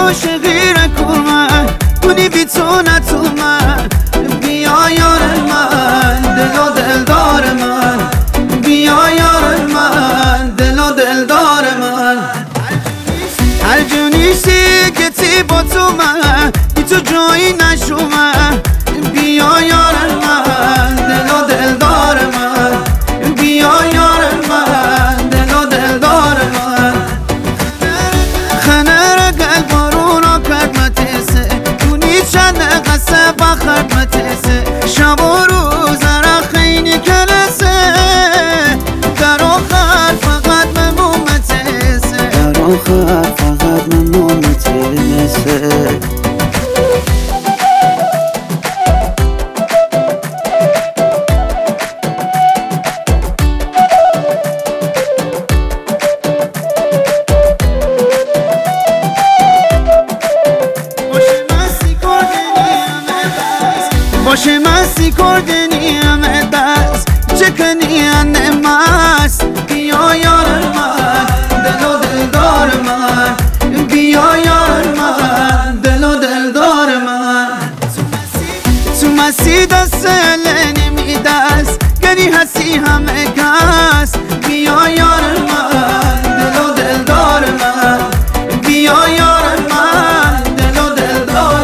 عاشقی رکن من کنی بی تو نتون من بیا یار من دل و دلدار من بیا یار من دل و دلدار من هر جا نیستی که تی با تو من بی تو جایی نشو من بیا یار من دل و دلدار من بیا یار من دل و دلدار من خنر قلب رو را کرد دونی چند قصه با خدمتسه شب و روز را خیلی کلسه در آخر فقط ممومتسه در آخر فقط ممومتسه باشه مستی کردنی همه دست چکنی انماست بیا یار من دل و دلدار من بیا یار من دل و دلدار من تو مستی دست نمی دست گری هستی همه کس بیا یار من دل و دلدار من بیا یار من دل و دلدار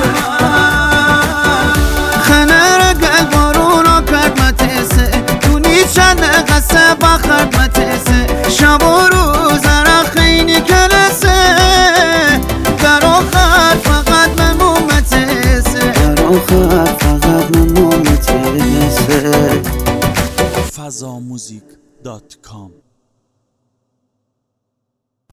چند قصه با خدمتسه شب و روز را خیلی کلسه در آخر فقط ممومتسه در آخر فقط ممومتسه fazamuzik.com